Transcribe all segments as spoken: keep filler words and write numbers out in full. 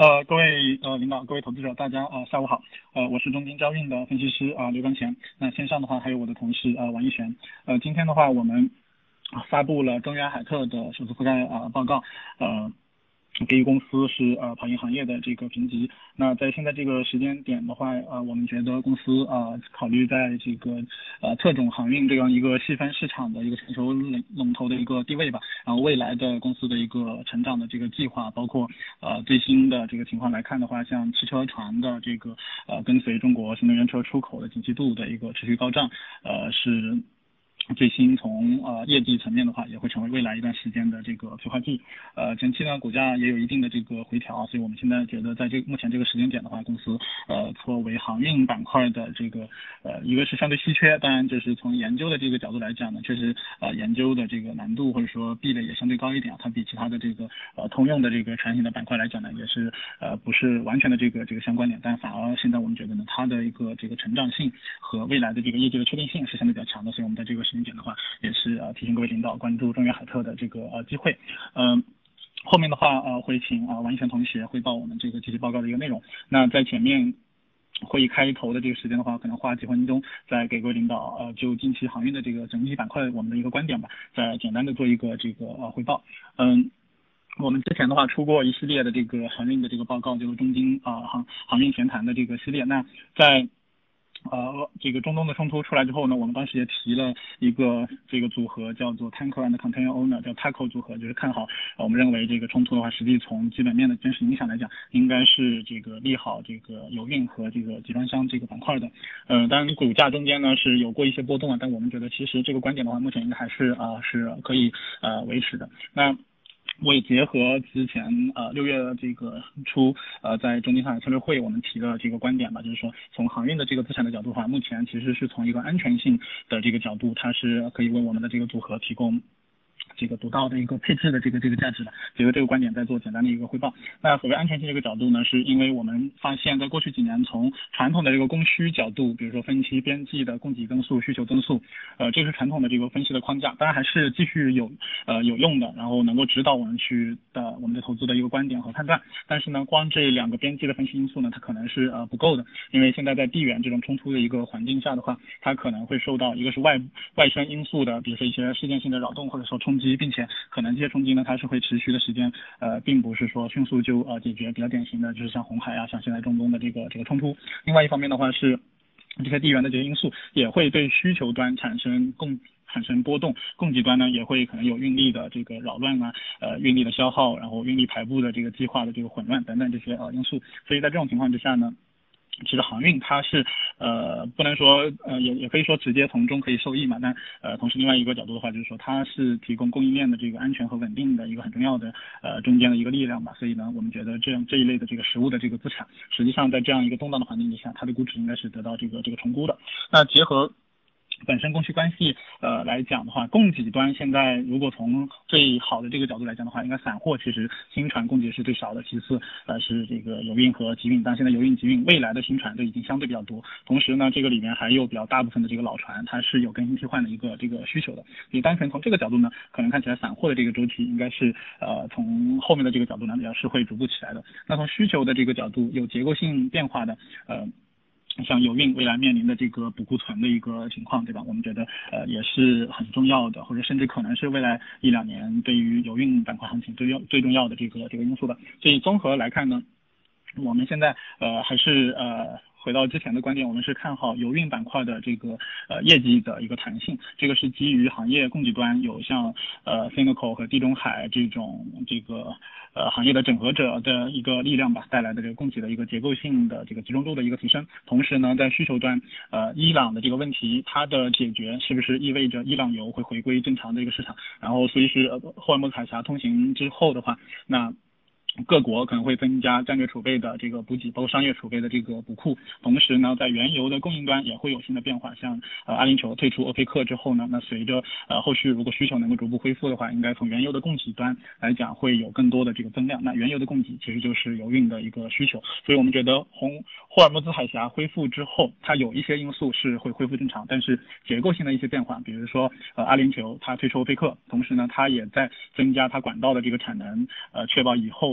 呃，各位呃领导，各位投资者，大家呃下午好。呃，我是中金交运的分析师啊、刘刚乾。那线上的话还有我的同事呃王一璇。呃，今天的话我们啊发布了中远海特的首次覆盖啊、报告。呃。给予公司是呃跑赢行业的这个评级。那在现在这个时间点的话，呃，我们觉得公司呃考虑在这个呃特种航运这样一个细分市场的一个全球龙龙头的一个地位吧。然后未来的公司的一个成长的这个计划，包括呃最新的这个情况来看的话，像汽车船的这个呃跟随中国新能源车出口的景气度的一个持续高涨，呃是。最新从呃业绩层面的话，也会成为未来一段时间的这个催化剂。呃，前期呢股价也有一定的这个回调，所以我们现在觉得在这目前这个时间点的话，公司呃作为航运板块的这个呃一个是相对稀缺，当然就是从研究的这个角度来讲呢，确实呃研究的这个难度或者说壁垒也相对高一点，它比其他的这个呃通用的这个船型的板块来讲呢，也是呃不是完全的这个这个相关联，但反而现在我们觉得呢，它的一个这个成长性和未来的这个业绩的确定性是相对比较强的，所以我们在这个时间点的话，也是呃提醒各位领导关注中远海特的这个呃机会。嗯、呃。后面的话，呃，会请啊、呃、王一泉同学汇报我们这个具体报告的一个内容。那在前面会议开头的这个时间的话，可能花几分钟，再给各位领导呃就近期航运的这个整体板块我们的一个观点吧，再简单的做一个这个呃汇报。嗯。我们之前的话出过一系列的这个航运的这个报告，就是中金啊、呃、航航运闲谈的这个系列。那在呃，这个中东的冲突出来之后呢，我们当时也提了一个这个组合，叫做 Tanker and Container Owner，叫 T A C O 组合，就是看好。呃我们认为这个冲突的话，实际从基本面的真实影响来讲，应该是这个利好这个油运和这个集装箱这个板块的。呃，当然股价中间呢是有过一些波动啊，但我们觉得其实这个观点的话，目前应该还是啊、呃、是可以呃维持的。那我也结合之前呃六月这个初呃在中金上海策略会我们提的这个观点吧，就是说从航运的这个资产的角度的话，目前其实是从一个安全性的这个角度，它是可以为我们的这个组合提供这个独到的一个配置的这个这个价值的。结合这个观点再做简单的一个汇报。那所谓安全性这个角度呢，是因为我们发现在过去几年从传统的这个供需角度，比如说分析边际的供给增速、需求增速，呃，这是传统的这个分析的框架，当然还是继续有呃有用的，然后能够指导我们去的我们的投资的一个观点和判断。但是呢，光这两个边际的分析因素呢，它可能是呃不够的，因为现在在地缘这种冲突的一个环境下的话，它可能会受到一个是外外生因素的，比如说一些事件性的扰动或者说冲击，并且可能这些冲击呢，它是会持续的时间，呃，并不是说迅速就呃解决。比较典型的就是像红海啊，像现在中东的这个这个冲突。另外一方面的话是。这些地缘的这些因素也会对需求端产生供产生波动，供给端呢也会可能有运力的这个扰乱啊，呃运力的消耗，然后运力排布的这个计划的这个混乱等等这些呃因素。所以在这种情况之下呢，其实航运它是呃不能说呃也也可以说直接从中可以受益嘛，但呃同时另外一个角度的话就是说它是提供供应链的这个安全和稳定的一个很重要的呃中间的一个力量吧。所以呢我们觉得这样这一类的这个实物的这个资产，实际上在这样一个动荡的环境之下，它的估值应该是得到这个这个重估的。那结合本身供需关系呃来讲的话，供给端现在如果从最好的这个角度来讲的话，应该散货其实新船供给是最少的，其次呃是这个油运和集运，但现在油运集运未来的新船都已经相对比较多，同时呢这个里面还有比较大部分的这个老船，它是有更新替换的一个这个需求的。所以单纯从这个角度呢，可能看起来散货的这个周期应该是呃从后面的这个角度呢也是会逐步起来的。那从需求的这个角度，有结构性变化的呃。像油运未来面临的这个补库存的一个情况，对吧？我们觉得呃也是很重要的，或者甚至可能是未来一两年对于油运板块行情最要最重要的这个这个因素的。所以综合来看呢，我们现在呃还是呃。回到之前的观点，我们是看好油运板块的这个呃业绩的一个弹性，这个是基于行业供给端有像呃 Finacle 和地中海这种这个呃行业的整合者的一个力量吧带来的这个供给的一个结构性的这个集中度的一个提升。同时呢，在需求端，呃伊朗的这个问题它的解决是不是意味着伊朗油会回归正常的一个市场？然后随时霍尔木兹海峡通行之后的话，那各国可能会增加战略储备的这个补给，包括商业储备的这个补库。同时呢，在原油的供应端也会有新的变化，像呃阿联酋退出欧佩克之后呢，那随着呃后续如果需求能够逐步恢复的话，应该从原油的供给端来讲会有更多的这个增量。那原油的供给其实就是油运的一个需求，所以我们觉得红霍尔木兹海峡恢复之后，它有一些因素是会恢复正常，但是结构性的一些变化，比如说呃阿联酋它退出欧佩克，同时呢它也在增加它管道的这个产能，呃确保以后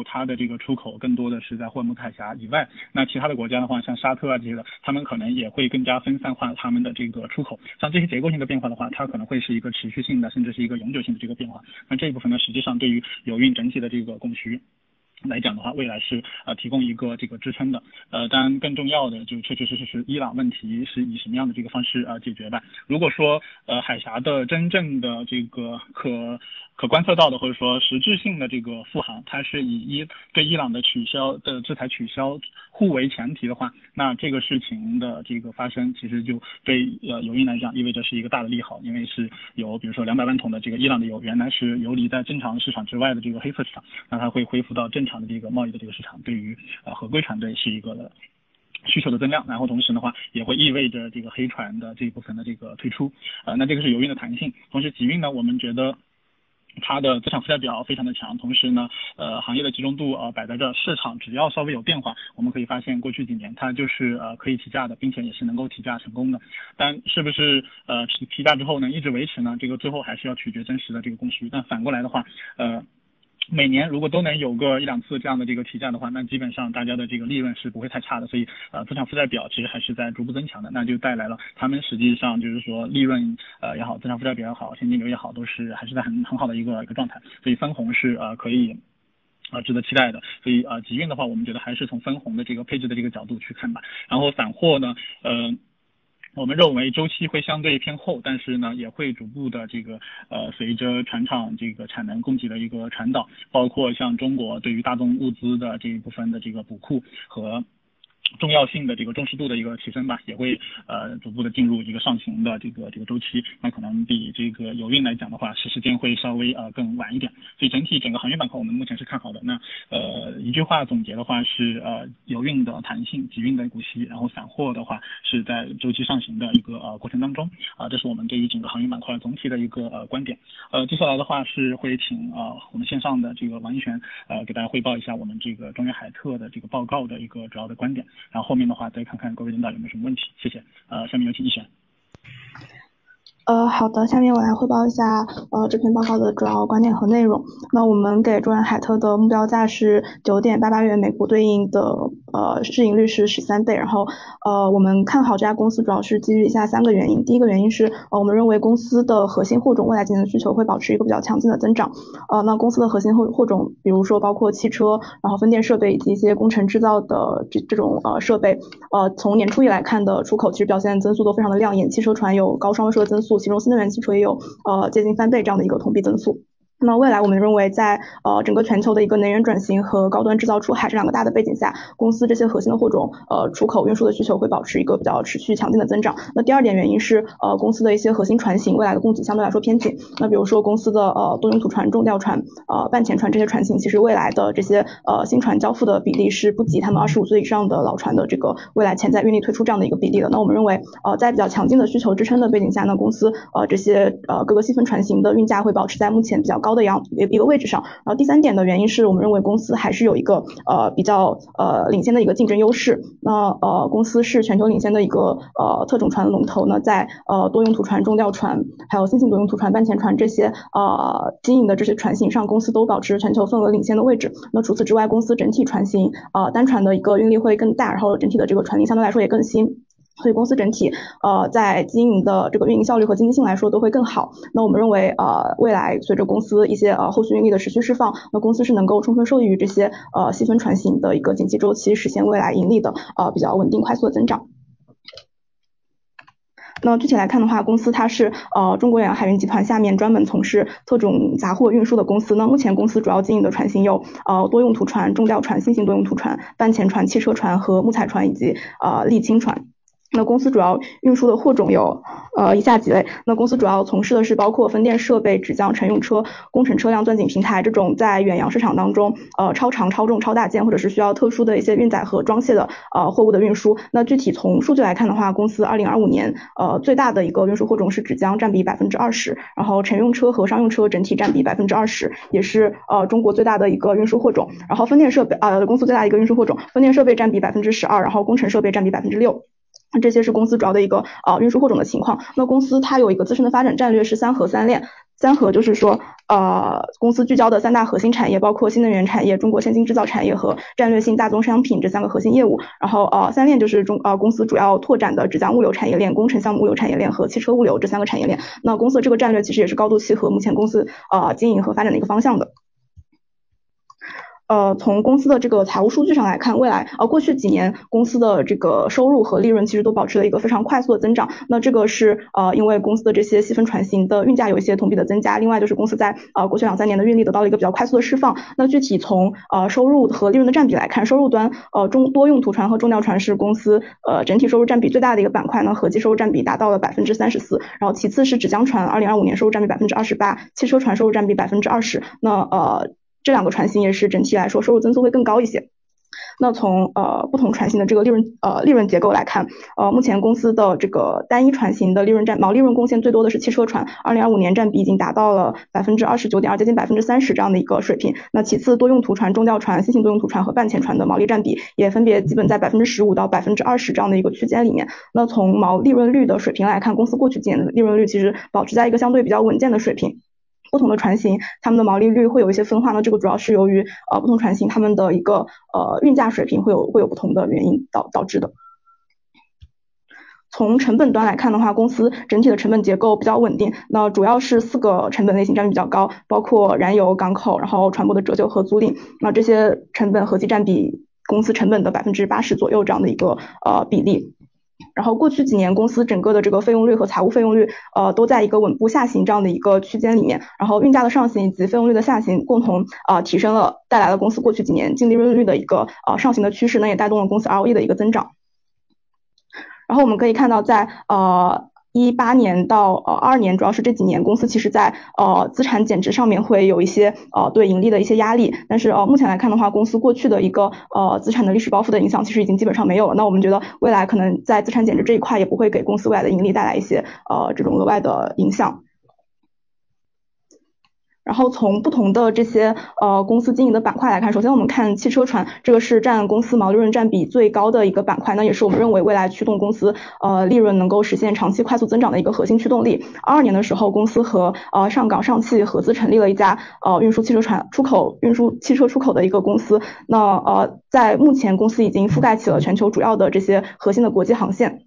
它的这个出口更多的是在霍尔木兹海峡以外，那其他的国家的话，像沙特啊这些的，他们可能也会更加分散化他们的这个出口。像这些结构性的变化的话，它可能会是一个持续性的，甚至是一个永久性的这个变化。那这一部分呢，实际上对于油运整体的这个供需来讲的话，未来是呃提供一个这个支撑的。呃，当然更重要的就确确实实是伊朗问题是以什么样的这个方式呃解决吧。如果说呃海峡的真正的这个可可观测到的或者说实质性的这个复航，它是以伊对伊朗的取消的制裁取消互为前提的话，那这个事情的这个发生，其实就对呃油运来讲意味着是一个大的利好，因为是有比如说两百万桶的这个伊朗的油原来是游离在正常市场之外的这个黑色市场，那它会恢复到正常的这个贸易的这个市场，对于呃合规船队是一个需求的增量，然后同时的话也会意味着这个黑船的这一部分的这个退出，呃，那这个是油运的弹性。同时集运呢，我们觉得它的资产负债表非常的强，同时呢，呃，行业的集中度呃摆在这，市场只要稍微有变化，我们可以发现过去几年它就是呃可以提价的，并且也是能够提价成功的。但是不是呃提提价之后呢一直维持呢？这个最后还是要取决真实的这个供需。但反过来的话，呃。每年如果都能有个一两次这样的这个提价的话，那基本上大家的这个利润是不会太差的，所以呃资产负债表其实还是在逐步增强的，那就带来了他们实际上就是说利润呃也好，资产负债表也好，现金流也好，都是还是在很很好的一个一个状态，所以分红是呃可以啊、呃，值得期待的。所以啊、呃，集运的话，我们觉得还是从分红的这个配置的这个角度去看吧。然后散货呢，呃。我们认为周期会相对偏后，但是呢，也会逐步的这个呃，随着船厂这个产能供给的一个传导，包括像中国对于大宗物资的这一部分的这个补库和重要性的这个重视度的一个提升吧，也会呃逐步的进入一个上行的这个这个周期，那可能比这个油运来讲的话，是时间会稍微呃更晚一点，所以整体整个航运板块我们目前是看好的。那呃一句话总结的话是呃油运的弹性，集运的股息，然后散货的话是在周期上行的一个呃过程当中啊、呃，这是我们对于整个航运板块总体的一个呃观点。呃接下来的话是会请啊、呃、我们线上的这个王一璇呃给大家汇报一下我们这个中远海特的这个报告的一个主要的观点。然后后面的话再看看各位领导有没有什么问题，谢谢。呃，下面有请一璇。 呃，好的，下面我来汇报一下呃这篇报告的主要观点和内容。那我们给中远海特的目标价是九点八八元每股，对应的呃市盈率是十三倍。然后呃我们看好这家公司主要是基于以下三个原因。第一个原因是呃我们认为公司的核心货种未来几年的需求会保持一个比较强劲的增长。呃那公司的核心货货种，比如说包括汽车，然后分电设备以及一些工程制造的这这种呃设备，呃从年初以来看的出口其实表现增速都非常的亮眼，汽车船有高双位数的增速。其中新能源汽车也有呃接近翻倍这样的一个同比增速。那未来我们认为在呃整个全球的一个能源转型和高端制造出海这两个大的背景下，公司这些核心的货种呃出口运输的需求会保持一个比较持续强劲的增长。那第二点原因是呃公司的一些核心船型未来的供给相对来说偏紧。那比如说公司的呃多用途船、重吊船、呃半潜船这些船型，其实未来的这些呃新船交付的比例是不及他们二十五岁以上的老船的这个未来潜在运力推出这样的一个比例的。那我们认为呃在比较强劲的需求支撑的背景下呢，公司呃这些呃各个细分船型的运价会保持在目前比较高的样一个位置上。然后第三点的原因是我们认为公司还是有一个呃比较呃领先的一个竞争优势。那呃公司是全球领先的一个呃特种船龙头呢，在呃多用途船、重吊船还有新型多用途船、半潜船这些呃经营的这些船型上，公司都保持全球份额领先的位置。那除此之外，公司整体船型呃单船的一个运力会更大，然后整体的这个船龄相对来说也更新。所以公司整体呃在经营的这个运营效率和经济性来说都会更好。那我们认为呃未来随着公司一些呃后续运力的持续释放，那公司是能够充分受益于这些呃细分船型的一个景气周期，实现未来盈利的呃比较稳定快速的增长。那具体来看的话，公司它是呃中国远洋海运集团下面专门从事特种杂货运输的公司。那目前公司主要经营的船型有呃多用途船、重吊船、新型多用途船、半潜船、汽车船和木材船以及呃沥青船。那公司主要运输的货种有呃以下几类。那公司主要从事的是包括分电设备、纸浆乘用车、工程车辆钻井平台这种在远洋市场当中呃超长、超重、超大件或者是需要特殊的一些运载和装卸的呃货物的运输。那具体从数据来看的话，公司二零二五年呃最大的一个运输货种是纸浆，占比百分之二十，然后乘用车和商用车整体占比百分之二十，也是呃中国最大的一个运输货种。然后分电设备呃公司最大的一个运输货种，分电设备占比百分之十二，然后工程设备占比百分之六。这些是公司主要的一个呃运输货种的情况。那公司它有一个自身的发展战略是三核三链。 三核就是说，呃，公司聚焦的三大核心产业包括新能源产业、中国先进制造产业和战略性大宗商品这三个核心业务。然后呃，三链就是中呃公司主要拓展的纸浆物流产业链、工程项目物流产业链和汽车物流这三个产业链。那公司这个战略其实也是高度契合目前公司呃经营和发展的一个方向的。呃，从公司的这个财务数据上来看，未来呃过去几年公司的这个收入和利润其实都保持了一个非常快速的增长。那这个是呃因为公司的这些细分船型的运价有一些同比的增加，另外就是公司在呃过去两三年的运力得到了一个比较快速的释放。那具体从呃收入和利润的占比来看，收入端呃中多用途船和中吊船是公司呃整体收入占比最大的一个板块呢，合计收入占比达到了百分之三十四。然后其次是纸浆船，二零二五年收入占比百分之二十八，汽车船收入占比百分之二十。那呃。这两个船型也是整体来说收入增速会更高一些。那从呃不同船型的这个利润呃利润结构来看，呃目前公司的这个单一船型的利润占毛利润贡献最多的是汽车船，二零二五年占比已经达到了百分之二十九点二，接近百分之三十这样的一个水平。那其次多用途船、中吊船、新型多用途船和半潜船的毛利占比也分别基本在百分之十五到百分之二十这样的一个区间里面。那从毛利润率的水平来看，公司过去几年的利润率其实保持在一个相对比较稳健的水平。不同的船型，它们的毛利率会有一些分化呢，这个主要是由于呃不同船型它们的一个呃运价水平会有会有不同的原因导导致的。从成本端来看的话，公司整体的成本结构比较稳定，那主要是四个成本类型占比比较高，包括燃油、港口，然后船舶的折旧和租赁，那这些成本合计占比公司成本的百分之八十左右这样的一个呃比例。然后过去几年公司整个的这个费用率和财务费用率呃都在一个稳步下行这样的一个区间里面，然后运价的上行以及费用率的下行共同呃提升了带来了公司过去几年净利润率的一个呃上行的趋势，那也带动了公司 R O E 的一个增长。然后我们可以看到在呃一八年到呃二二年，主要是这几年公司其实在呃资产减值上面会有一些呃对盈利的一些压力，但是呃目前来看的话，公司过去的一个呃资产的历史包袱的影响其实已经基本上没有了。那我们觉得未来可能在资产减值这一块也不会给公司未来的盈利带来一些呃这种额外的影响。然后从不同的这些呃公司经营的板块来看，首先我们看汽车船，这个是占公司毛利润占比最高的一个板块，那也是我们认为未来驱动公司呃利润能够实现长期快速增长的一个核心驱动力。二二年的时候，公司和呃上港上汽合资成立了一家呃运输汽车船出口运输汽车出口的一个公司。那呃在目前公司已经覆盖起了全球主要的这些核心的国际航线。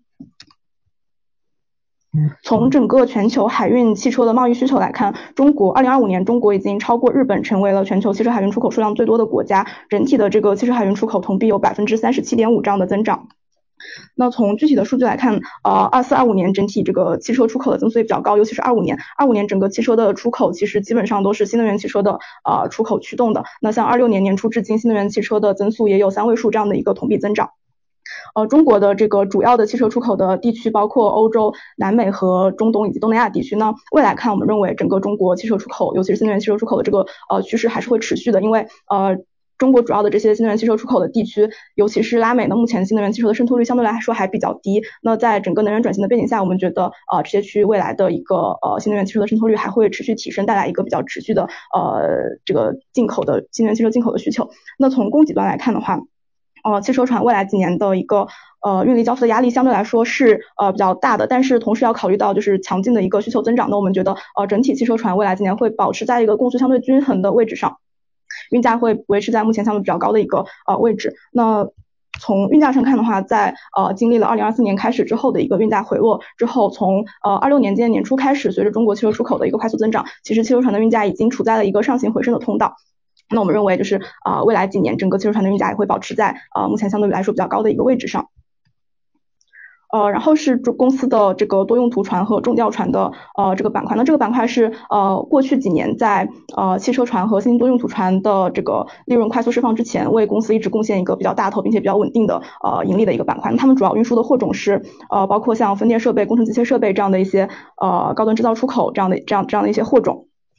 从整个全球海运汽车的贸易需求来看，中国二零二五年中国已经超过日本，成为了全球汽车海运出口数量最多的国家，整体的这个汽车海运出口同比有百分之三十七点五这样的增长。那从具体的数据来看，呃，二四二五年整体这个汽车出口的增速也比较高，尤其是二五年，二五年整个汽车的出口其实基本上都是新能源汽车的呃出口驱动的。那像二六年年初至今，新能源汽车的增速也有三位数这样的一个同比增长。呃，中国的这个主要的汽车出口的地区包括欧洲、南美和中东以及东南亚地区呢。未来看，我们认为整个中国汽车出口，尤其是新能源汽车出口的这个呃趋势还是会持续的，因为呃。中国主要的这些新能源汽车出口的地区，尤其是拉美呢，目前新能源汽车的渗透率相对来说还比较低。那在整个能源转型的背景下，我们觉得呃这些区域未来的一个呃新能源汽车的渗透率还会持续提升，带来一个比较持续的呃这个进口的新能源汽车进口的需求。那从供给端来看的话，呃，汽车船未来几年的一个呃运力交付的压力相对来说是呃比较大的，但是同时要考虑到就是强劲的一个需求增长，那我们觉得呃整体汽车船未来几年会保持在一个供需相对均衡的位置上，运价会维持在目前相对比较高的一个呃位置。那从运价上看的话，在呃经历了二零二四年开始之后的一个运价回落之后，从呃二六年今年年初开始，随着中国汽车出口的一个快速增长，其实汽车船的运价已经处在了一个上行回升的通道。那我们认为就是啊、呃、未来几年整个汽车船的运价也会保持在呃目前相对来说比较高的一个位置上。呃，然后是公司的这个多用途船和中吊船的呃这个板块，那这个板块是呃过去几年在呃汽车船和新多用途船的这个利润快速释放之前，为公司一直贡献一个比较大头并且比较稳定的呃盈利的一个板块。那他们主要运输的货种是呃包括像分电设备、工程机械设备这样的一些呃高端制造出口这样的这样这样的一些货种。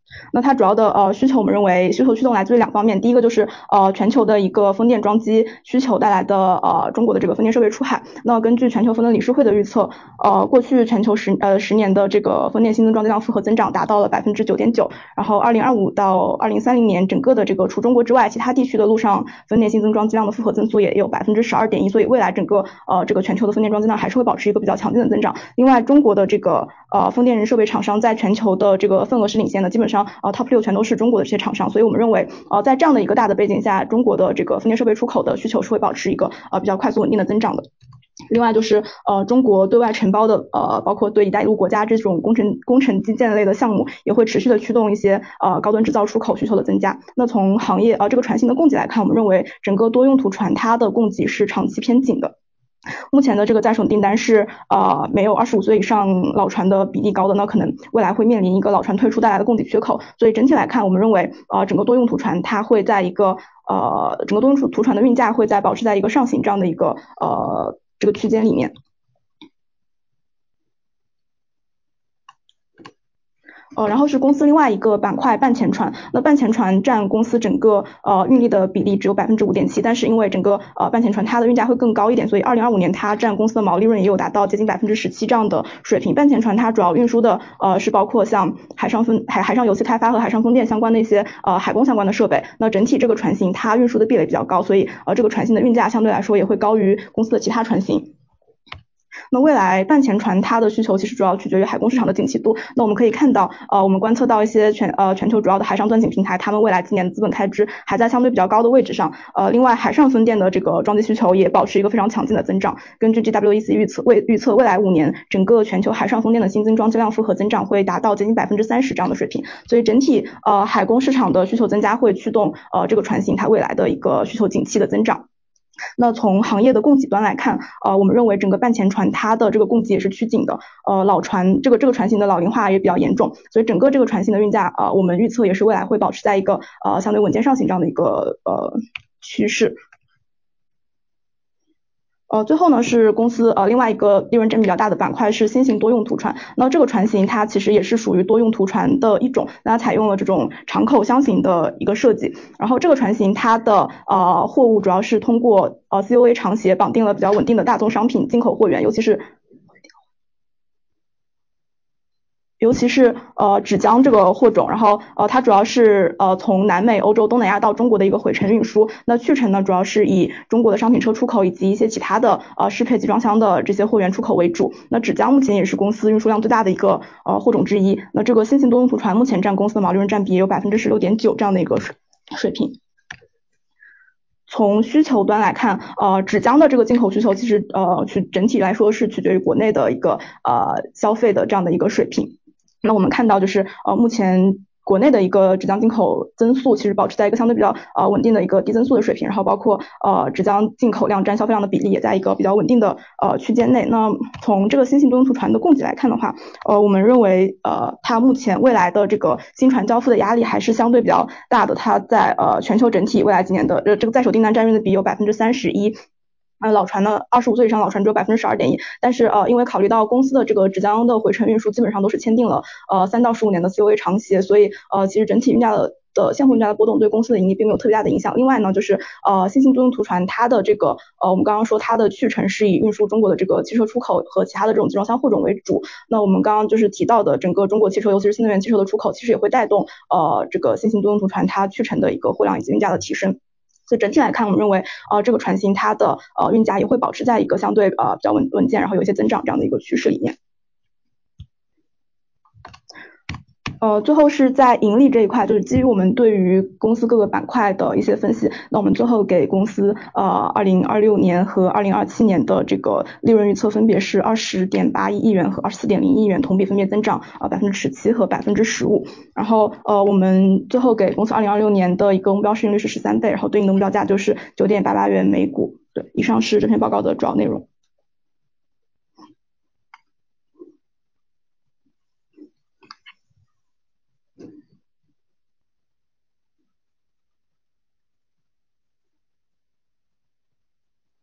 那它主要的呃需求，我们认为需求驱动来自于两方面，第一个就是呃全球的一个风电装机需求带来的呃中国的这个风电设备出海。那根据全球风能理事会的预测，呃过去全球十呃十年的这个风电新增装机量复合增长达到了百分之九点九，然后二零二五到二零三零年整个的这个除中国之外，其他地区的陆上风电新增装机量的复合增速也有百分之十二点一，所以未来整个呃这个全球的风电装机量还是会保持一个比较强劲的增长。另外，中国的这个呃风电设备厂商在全球的这个份额是领先的，基本上呃 top 六全都是中国的这些厂商，所以我们认为呃在这样的一个大的背景下，中国的这个风电设备出口的需求是会保持一个呃比较快速稳定的增长的。另外就是呃中国对外承包的呃包括对一带一路国家这种工程工程基建类的项目，也会持续的驱动一些呃高端制造出口需求的增加。那从行业呃这个船型的供给来看，我们认为整个多用途船它的供给是长期偏紧的。目前的这个在手订单是呃没有二十五岁以上老船的比例高的，那可能未来会面临一个老船退出带来的供给缺口。所以整体来看，我们认为呃整个多用途船它会在一个呃整个多用途船的运价会在保持在一个上行这样的一个呃这个区间里面。呃，然后是公司另外一个板块半潜船，那半潜船占公司整个呃运力的比例只有百分之五点七，但是因为整个呃半潜船它的运价会更高一点，所以二零二五年它占公司的毛利润也有达到接近百分之十七这样的水平。半潜船它主要运输的呃是包括像海上风海海上油气开发和海上风电相关的一些呃海工相关的设备。那整体这个船型它运输的壁垒比较高，所以呃这个船型的运价相对来说也会高于公司的其他船型。那未来半潜船它的需求其实主要取决于海工市场的景气度。那我们可以看到，呃，我们观测到一些全呃全球主要的海上钻井平台，他们未来今年的资本开支还在相对比较高的位置上。呃，另外海上风电的这个装机需求也保持一个非常强劲的增长。根据 G W E C 预测，未预测未来五年整个全球海上风电的新增装机量复合增长会达到接近百分之三十这样的水平。所以整体呃海工市场的需求增加会驱动呃这个船型它未来的一个需求景气的增长。那从行业的供给端来看，呃，我们认为整个半潜船它的这个供给也是趋紧的，呃，老船这个这个船型的老龄化也比较严重，所以整个这个船型的运价，呃，我们预测也是未来会保持在一个呃相对稳健上行这样的一个呃趋势。呃，最后呢是公司呃另外一个利润占比比较大的板块是新型多用途船。那这个船型它其实也是属于多用途船的一种，那它采用了这种长口箱型的一个设计。然后这个船型它的呃货物主要是通过呃 C O A 长协绑定了比较稳定的大宗商品进口货源，尤其是尤其是呃纸浆这个货种，然后呃它主要是呃从南美、欧洲、东南亚到中国的一个回程运输。那去程呢，主要是以中国的商品车出口以及一些其他的呃适配集装箱的这些货源出口为主。那纸浆目前也是公司运输量最大的一个呃货种之一。那这个新型多用途船目前占公司的毛利润占比也有百分之十六点九这样的一个水水平。从需求端来看，呃，纸浆的这个进口需求其实呃取整体来说是取决于国内的一个呃消费的这样的一个水平。那我们看到就是呃目前国内的一个纸浆进口增速其实保持在一个相对比较呃稳定的一个低增速的水平，然后包括呃纸浆进口量占消费量的比例也在一个比较稳定的呃区间内。那从这个新型多用途船的供给来看的话，呃我们认为呃它目前未来的这个新船交付的压力还是相对比较大的，它在呃全球整体未来几年的呃这个在手订单占比的比有百分之三十一。呃，老船呢，二十五岁以上老船只有百分之十二点一，但是呃，因为考虑到公司的这个纸浆的回程运输基本上都是签订了呃三到十五年的 C O A 长协，所以呃，其实整体运价的的现货运价的波动对公司的盈利并没有特别大的影响。另外呢，就是呃新型多用途船它的这个呃我们刚刚说它的去程是以运输中国的这个汽车出口和其他的这种集装箱货种为主。那我们刚刚就是提到的整个中国汽车，尤其是新能源汽车的出口，其实也会带动呃这个新型多用途船它去程的一个货量以及运价的提升。所以整体来看，我们认为呃这个船型它的呃运价也会保持在一个相对呃比较稳稳健，然后有一些增长这样的一个趋势里面。呃，最后是在盈利这一块，就是基于我们对于公司各个板块的一些分析，那我们最后给公司呃二零二六年和二零二七年的这个利润预测分别是二十点八一亿元和二十四点零亿元，同比分别增长呃百分之十七和百分之十五。然后呃我们最后给公司二零二六年的一个目标市盈率是十三倍，然后对应的目标价就是九点八八元每股。对，以上是这篇报告的主要内容。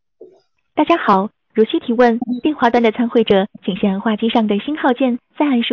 大家好，如需提问，电话端的参会者请先按话机上的星号键，再按数